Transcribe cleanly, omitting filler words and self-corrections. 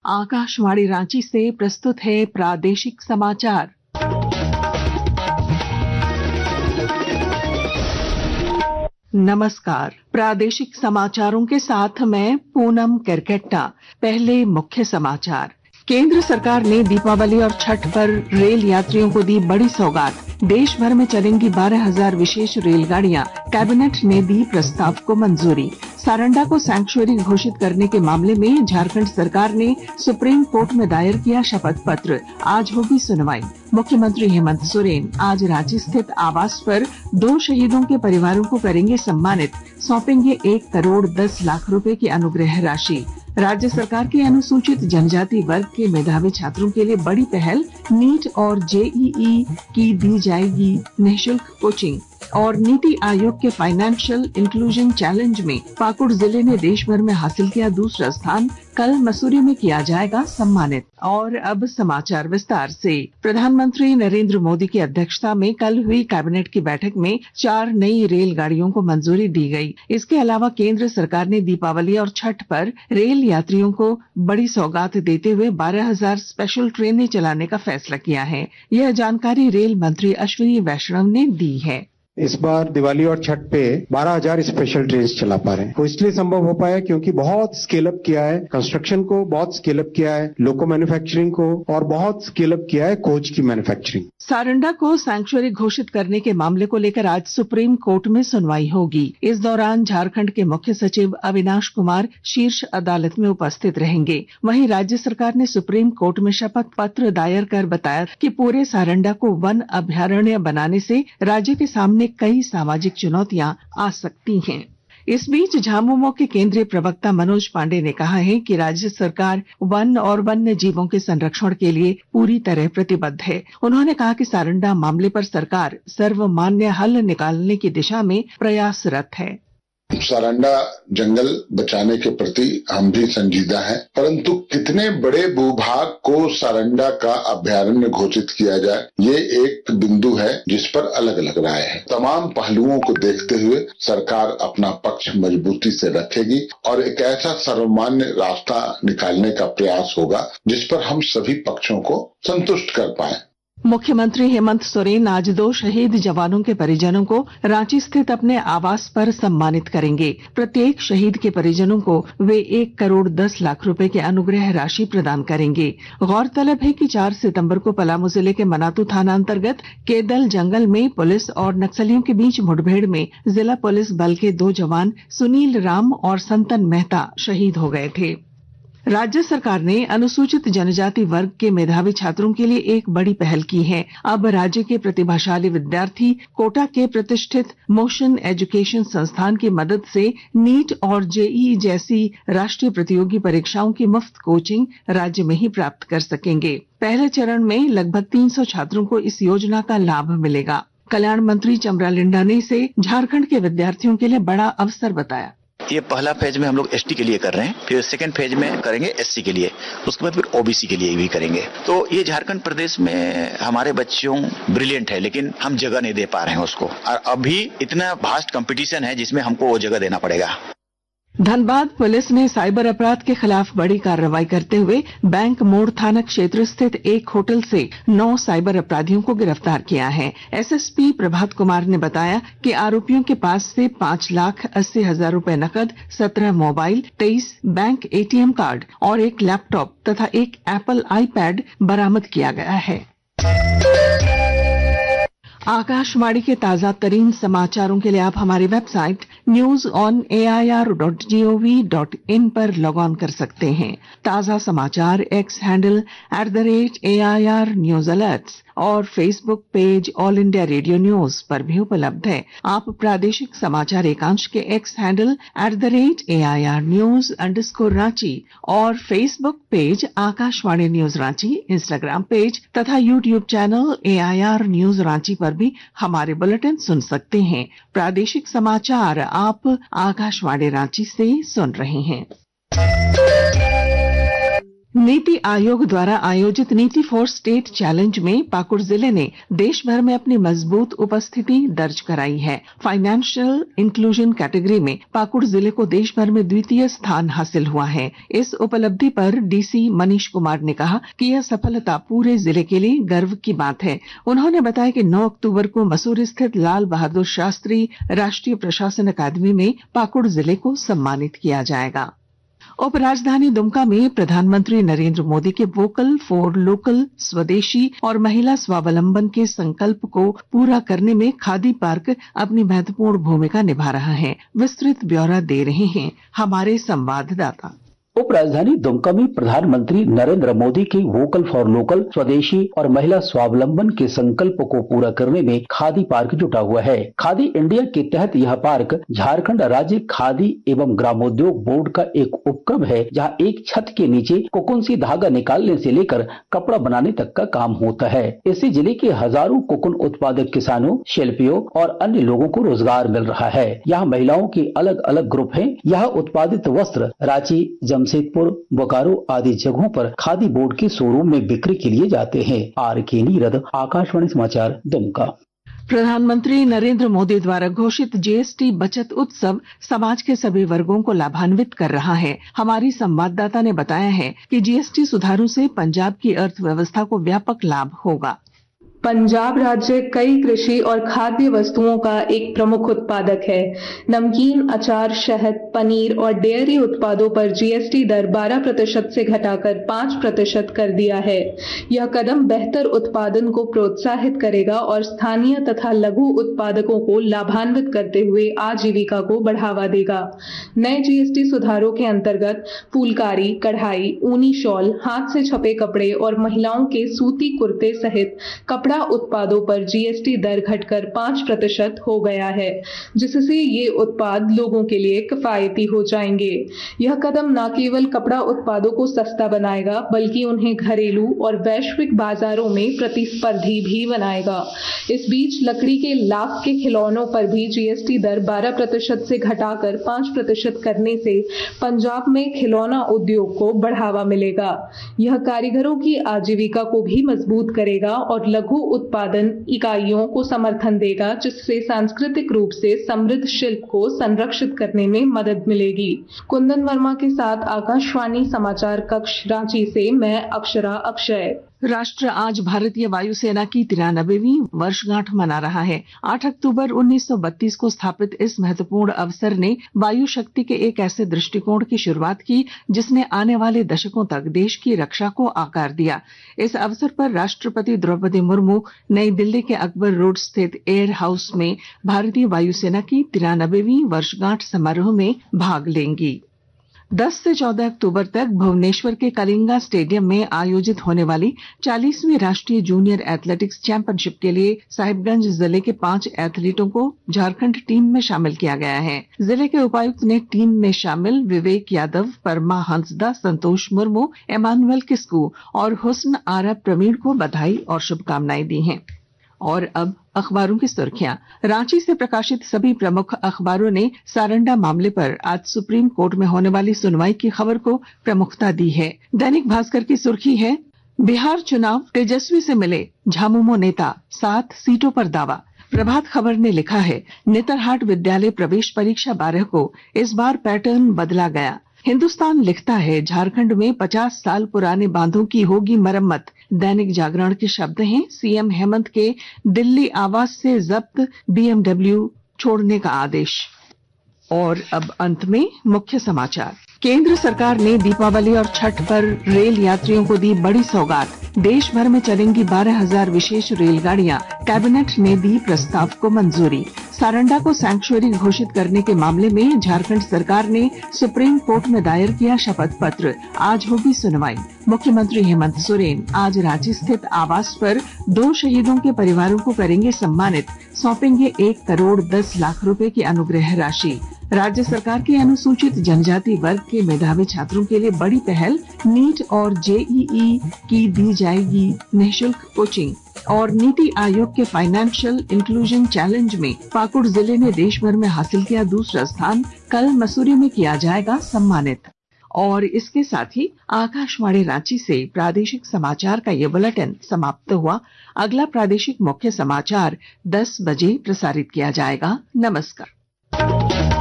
आकाशवाणी रांची से प्रस्तुत है प्रादेशिक समाचार। नमस्कार, प्रादेशिक समाचारों के साथ मैं पूनम केरकेट्टा। पहले मुख्य समाचार। केंद्र सरकार ने दीपावली और छठ पर रेल यात्रियों को दी बड़ी सौगात। देश भर में चलेंगी 12,000 विशेष रेलगाड़ियां। कैबिनेट ने दी प्रस्ताव को मंजूरी। सारंडा को सैंक्चुअरी घोषित करने के मामले में झारखंड सरकार ने सुप्रीम कोर्ट में दायर किया शपथ पत्र। आज होगी सुनवाई। मुख्यमंत्री हेमंत सोरेन आज रांची स्थित आवास पर 2 शहीदों के परिवारों को करेंगे सम्मानित। सौंपेंगे 1 करोड़ 10 लाख रुपए की अनुग्रह राशि। राज्य सरकार के अनुसूचित जनजाति वर्ग के मेधावी छात्रों के लिए बड़ी पहल। नीट और जेईई की दी जाएगी निःशुल्क कोचिंग। और नीति आयोग के फाइनेंशियल इंक्लूजन चैलेंज में पाकुड़ जिले ने देश भर में हासिल किया दूसरा स्थान। कल मसूरी में किया जाएगा सम्मानित। और अब समाचार विस्तार से। प्रधानमंत्री नरेंद्र मोदी की अध्यक्षता में कल हुई कैबिनेट की बैठक में 4 नई रेलगाड़ियों को मंजूरी दी गई। इसके अलावा केंद्र सरकार ने दीपावली और छठ पर रेल यात्रियों को बड़ी सौगात देते हुए 12,000 स्पेशल ट्रेनें चलाने का फैसला किया है। यह जानकारी रेल मंत्री अश्विनी वैष्णव ने दी है। इस बार दिवाली और छठ पे 12,000 स्पेशल ट्रेन चला पा रहे हैं। वो इसलिए संभव हो पाया क्योंकि बहुत स्केल अप किया है कंस्ट्रक्शन को, बहुत स्केल अप किया है लोको मैन्युफैक्चरिंग को, और बहुत स्केल अप किया है कोच की मैन्युफैक्चरिंग। सारंडा को सैंक्चुअरी घोषित करने के मामले को लेकर आज सुप्रीम कोर्ट में सुनवाई होगी। इस दौरान झारखंड के मुख्य सचिव अविनाश कुमार शीर्ष अदालत में उपस्थित रहेंगे। वहीं राज्य सरकार ने सुप्रीम कोर्ट में शपथ पत्र दायर कर बताया कि पूरे सारंडा को वन अभयारण्य बनाने से राज्य के सामने कई सामाजिक चुनौतियां आ सकती हैं। इस बीच झामुमो के केंद्रीय प्रवक्ता मनोज पांडे ने कहा है कि राज्य सरकार वन और वन्य जीवों के संरक्षण के लिए पूरी तरह प्रतिबद्ध है। उन्होंने कहा कि सारंडा मामले पर सरकार सर्वमान्य हल निकालने की दिशा में प्रयासरत है। सारंडा जंगल बचाने के प्रति हम भी संजीदा हैं, परंतु कितने बड़े भूभाग को सारंडा का अभयारण्य घोषित किया जाए, ये एक बिंदु है जिस पर अलग अलग राय है। तमाम पहलुओं को देखते हुए सरकार अपना पक्ष मजबूती से रखेगी और एक ऐसा सर्वमान्य रास्ता निकालने का प्रयास होगा जिस पर हम सभी पक्षों को संतुष्ट कर पाएं। मुख्यमंत्री हेमंत सोरेन आज 2 शहीद जवानों के परिजनों को रांची स्थित अपने आवास पर सम्मानित करेंगे। प्रत्येक शहीद के परिजनों को वे 1 करोड़ 10 लाख रुपए की अनुग्रह राशि प्रदान करेंगे। गौरतलब है कि 4 सितंबर को पलामू जिले के मनातू थाना अंतर्गत केदल जंगल में पुलिस और नक्सलियों के बीच मुठभेड़ में जिला पुलिस बल के 2 जवान सुनील राम और संतन मेहता शहीद हो गए थे। राज्य सरकार ने अनुसूचित जनजाति वर्ग के मेधावी छात्रों के लिए एक बड़ी पहल की है। अब राज्य के प्रतिभाशाली विद्यार्थी कोटा के प्रतिष्ठित मोशन एजुकेशन संस्थान की मदद से नीट और जेईई जैसी राष्ट्रीय प्रतियोगी परीक्षाओं की मुफ्त कोचिंग राज्य में ही प्राप्त कर सकेंगे। पहले चरण में लगभग 300 छात्रों को इस योजना का लाभ मिलेगा। कल्याण मंत्री चमरा लिंडा ने इसे झारखंड के विद्यार्थियों के लिए बड़ा अवसर बताया। ये पहला फेज में हम लोग एसटी के लिए कर रहे हैं, फिर सेकंड फेज में करेंगे एससी के लिए, उसके बाद फिर ओबीसी के लिए भी करेंगे। तो ये झारखंड प्रदेश में हमारे बच्चों ब्रिलियंट है, लेकिन हम जगह नहीं दे पा रहे हैं उसको, और अभी इतना वास्ट कंपटीशन है जिसमें हमको वो जगह देना पड़ेगा। धनबाद पुलिस ने साइबर अपराध के खिलाफ बड़ी कार्रवाई करते हुए बैंक मोड़ थाना क्षेत्र स्थित एक होटल से 9 साइबर अपराधियों को गिरफ्तार किया है। एसएसपी प्रभात कुमार ने बताया कि आरोपियों के पास से 5,80,000 रुपए नकद, 17 मोबाइल, 23 बैंक एटीएम कार्ड और 1 लैपटॉप तथा 1 एप्पल आईपैड बरामद किया गया है। आकाशवाणी के ताजा तरीन समाचारों के लिए आप हमारी वेबसाइट news.air.gov.in पर लॉग ऑन कर सकते हैं। ताजा समाचार X handle @AIR news alerts और Facebook page All India Radio News पर भी उपलब्ध है। आप प्रादेशिक समाचार एकांश के एक्स हैंडल @AIR news_रांची और Facebook page Akashvani news Ranchi, Instagram page तथा YouTube channel AIR news Ranchi पर भी हमारे बुलेटिन सुन सकते हैं। प्रादेशिक समाचार आप आकाशवाणी रांची से सुन रहे हैं। नीति आयोग द्वारा आयोजित नीति फॉर स्टेट चैलेंज में पाकुड़ जिले ने देश भर में अपनी मजबूत उपस्थिति दर्ज कराई है। फाइनेंशियल इंक्लूजन कैटेगरी में पाकुड़ जिले को देश भर में द्वितीय स्थान हासिल हुआ है। इस उपलब्धि पर डीसी मनीष कुमार ने कहा कि यह सफलता पूरे जिले के लिए गर्व की बात है। उन्होंने बताया कि 9 अक्टूबर को मसूरी स्थित लाल बहादुर शास्त्री राष्ट्रीय प्रशासन अकादमी में पाकुड़ जिले को सम्मानित किया जाएगा। उपराजधानी दुमका में प्रधानमंत्री नरेंद्र मोदी के वोकल फॉर लोकल, स्वदेशी और महिला स्वावलंबन के संकल्प को पूरा करने में खादी पार्क अपनी महत्वपूर्ण भूमिका निभा रहा है। विस्तृत ब्यौरा दे रहे हैं हमारे संवाददाता। उपराजधानी दुमका में प्रधानमंत्री नरेंद्र मोदी के वोकल फॉर लोकल, स्वदेशी और महिला स्वावलंबन के संकल्प को पूरा करने में खादी पार्क जुटा हुआ है। खादी इंडिया के तहत यह पार्क झारखंड राज्य खादी एवं ग्रामोद्योग बोर्ड का एक उपक्रम है, जहां एक छत के नीचे कोकून से धागा निकालने से लेकर कपड़ा बनाने तक का काम होता है। इससे जिले के हजारों कोकून उत्पादक किसानों, शिल्पियों और अन्य लोगों को रोजगार मिल रहा है। यहाँ महिलाओं के अलग अलग ग्रुप हैं। यह उत्पादित वस्त्र रांची, जमशेदपुर, बोकारो आदि जगहों पर खादी बोर्ड के शोरूम में बिक्री के लिए जाते हैं। आर.के. नीरद, आकाशवाणी समाचार, दुमका। प्रधानमंत्री नरेंद्र मोदी द्वारा घोषित जीएसटी बचत उत्सव समाज के सभी वर्गों को लाभान्वित कर रहा है। हमारी संवाददाता ने बताया है कि जीएसटी सुधारों से पंजाब की अर्थव्यवस्था को व्यापक लाभ होगा। पंजाब राज्य कई कृषि और खाद्य वस्तुओं का एक प्रमुख उत्पादक है। नमकीन, अचार, शहद, पनीर और डेयरी उत्पादों पर जीएसटी दर 12% से घटाकर 5% कर दिया है। यह कदम बेहतर उत्पादन को प्रोत्साहित करेगा और स्थानीय तथा लघु उत्पादकों को लाभान्वित करते हुए आजीविका को बढ़ावा देगा। नए जीएसटी सुधारों के अंतर्गत फूलकारी, कढ़ाई, ऊनी शॉल, हाथ से छपे कपड़े और महिलाओं के सूती कुर्ते सहित कपड़ा उत्पादों पर जीएसटी दर घटकर 5% हो गया है, जिससे ये उत्पाद लोगों के लिए किफायती हो जाएंगे। यह कदम न केवल कपड़ा उत्पादों को सस्ता बनाएगा, बल्कि उन्हें घरेलू और वैश्विक बाजारों में प्रतिस्पर्धी भी बनाएगा। इस बीच लकड़ी के लाख के खिलौनों पर भी जीएसटी दर 12% से घटाकर 5% करने से पंजाब में खिलौना उद्योग को बढ़ावा मिलेगा। यह कारीगरों की आजीविका को भी मजबूत करेगा और लघु उत्पादन इकाइयों को समर्थन देगा, जिससे सांस्कृतिक रूप से समृद्ध शिल्प को संरक्षित करने में मदद मिलेगी। कुंदन वर्मा के साथ आकाशवाणी समाचार कक्ष, रांची से मैं अक्षरा अक्षय। राष्ट्र आज भारतीय वायुसेना की 93वीं वर्षगांठ मना रहा है। 8 अक्टूबर 1932 को स्थापित इस महत्वपूर्ण अवसर ने वायु शक्ति के एक ऐसे दृष्टिकोण की शुरुआत की जिसने आने वाले दशकों तक देश की रक्षा को आकार दिया। इस अवसर पर राष्ट्रपति द्रौपदी मुर्मू नई दिल्ली के अकबर रोड स्थित एयर हाउस में भारतीय वायुसेना की 93वीं वर्षगांठ समारोह में भाग लेंगी। 10 से 14 अक्टूबर तक भुवनेश्वर के कलिंगा स्टेडियम में आयोजित होने वाली 40वीं राष्ट्रीय जूनियर एथलेटिक्स चैंपियनशिप के लिए साहिबगंज जिले के 5 एथलीटों को झारखंड टीम में शामिल किया गया है। जिले के उपायुक्त ने टीम में शामिल विवेक यादव, परमा हंसदा, संतोष मुर्मू, एमानुअल किस्कू और हुस्न आरा प्रवीण को बधाई और शुभकामनाएं दी हैं। और अब अखबारों की सुर्खियां। रांची से प्रकाशित सभी प्रमुख अखबारों ने सारंडा मामले पर आज सुप्रीम कोर्ट में होने वाली सुनवाई की खबर को प्रमुखता दी है। दैनिक भास्कर की सुर्खी है, बिहार चुनाव तेजस्वी से मिले झामुमो नेता, 7 सीटों पर दावा। प्रभात खबर ने लिखा है, नेतरहाट विद्यालय प्रवेश परीक्षा 12 को, इस बार पैटर्न बदला गया। हिंदुस्तान लिखता है, झारखंड में 50 साल पुराने बांधों की होगी मरम्मत। दैनिक जागरण के शब्द हैं, सीएम हेमंत के दिल्ली आवास से जब्त बीएमडब्ल्यू छोड़ने का आदेश। और अब अंत में मुख्य समाचार। केंद्र सरकार ने दीपावली और छठ पर रेल यात्रियों को दी बड़ी सौगात। देश भर में चलेंगी 12,000 विशेष रेलगाड़ियां। कैबिनेट ने दी प्रस्ताव को मंजूरी। सारंडा को सैंक्चुअरी घोषित करने के मामले में झारखंड सरकार ने सुप्रीम कोर्ट में दायर किया शपथ पत्र। आज होगी सुनवाई। मुख्यमंत्री हेमंत सोरेन आज रांची स्थित आवास पर 2 शहीदों के परिवारों को करेंगे सम्मानित। सौंपेंगे 1 करोड़ 10 लाख रुपए की अनुग्रह राशि। राज्य सरकार के अनुसूचित जनजाति वर्ग के मेधावी छात्रों के लिए बड़ी पहल। नीट और जेईई की दी जाएगी निःशुल्क कोचिंग। और नीति आयोग के फाइनेंशियल इंक्लूजन चैलेंज में पाकुड़ जिले ने देश भर में हासिल किया दूसरा स्थान। कल मसूरी में किया जाएगा सम्मानित। और इसके साथ ही आकाशवाणी रांची से प्रादेशिक समाचार का ये बुलेटिन समाप्त हुआ। अगला प्रादेशिक मुख्य समाचार 10 बजे प्रसारित किया जाएगा। नमस्कार।